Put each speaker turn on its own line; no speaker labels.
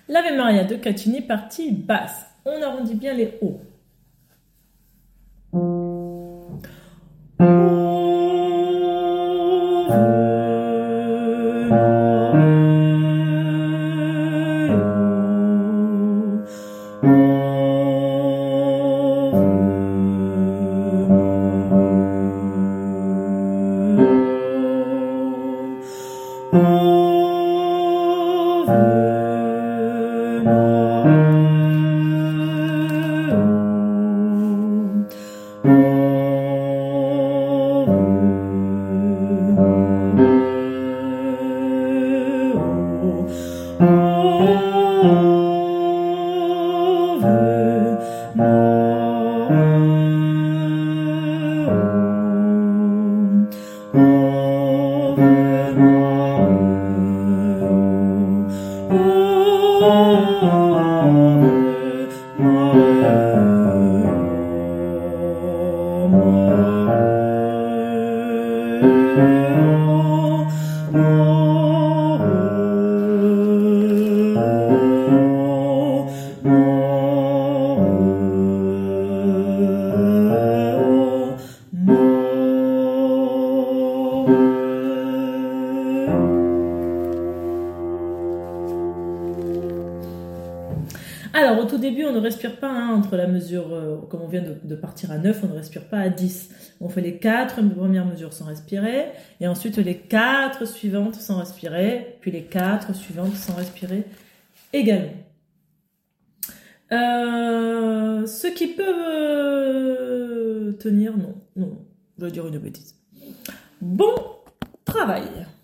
L'Ave Maria de Caccini, partie basse. On arrondit bien les hauts. Alors, au tout début, on ne respire pas entre la mesure, comme on vient de partir à 9, on ne respire pas à 10. On fait les 4 premières mesures sans respirer, et ensuite les 4 suivantes sans respirer, puis les 4 suivantes sans respirer également. Ceux qui peuvent tenir, non, je vais dire une bêtise. Bon travail!